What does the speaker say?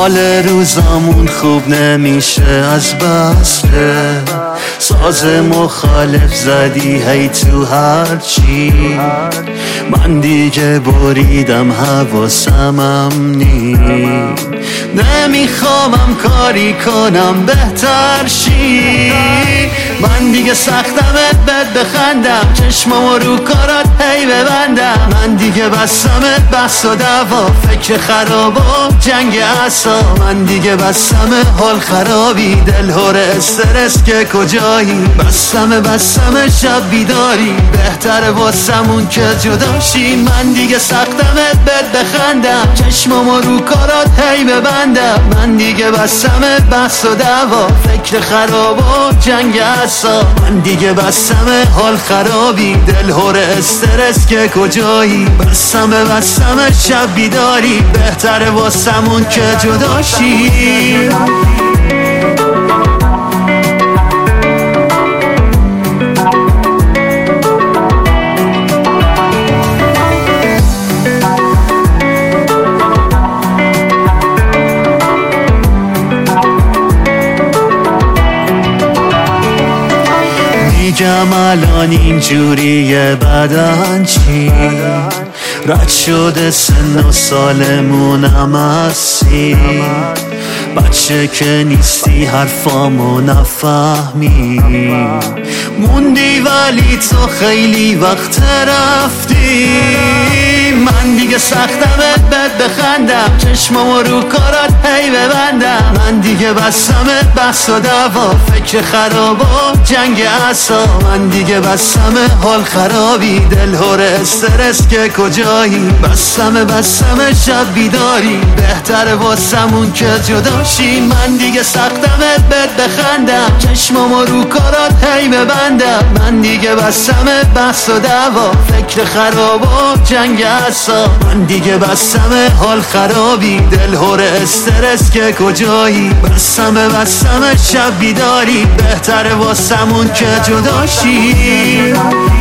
حال روزامون خوب نمیشه از بسته ساز مخالف زدی هی تو هرچی من دیگه بریدم حواسمم نی نمیخوامم کاری کنم بهتر شی من دیگه سختمت بد بخندم چشمامو رو کارات هی ببندم من دیگه بستمت بحث و دعوا فکر خراب و جنگ عصا من دیگه بستمه حال خرابی دل هور استرس که کجایی بستمه شب بیداری بهتره واسمون که جداشی من دیگه سختمت بد بخندم چشمامو رو کارات هی ببندم من دیگه بستمت بحث و دعوا فکر خراب و جنگ عصا من دیگه بستمه حال خرابی دل هور استرس که کجایی بستمه شب بیداری بهتره واسمون که جداشی میگم الان اینجوریه بدن چی رد شده سن و سالمونم هستی بچه که نیستی حرفامو نفهمی موندی ولی تو خیلی وقت رفتی من دیگه سختمت بد بخندم چشمامو رو کارات هی ببندم من دیگه بستمت بحث و دعوا فکر خراب و جنگ عصا من دیگه بستمه حال خرابی دل هور استرس که کجایی بستمه شب بیداری بهتره واسمون که جداشی من دیگه سختمت بد بخندم چشمامو رو کارات هی ببندم من دیگه بستمت بحث و دعوا فکر خراب و جنگ عصا من دیگه بستمه حال خرابی دل هور استرس که کجایی بستمه شب بیداری بهتره واسمون که جداشی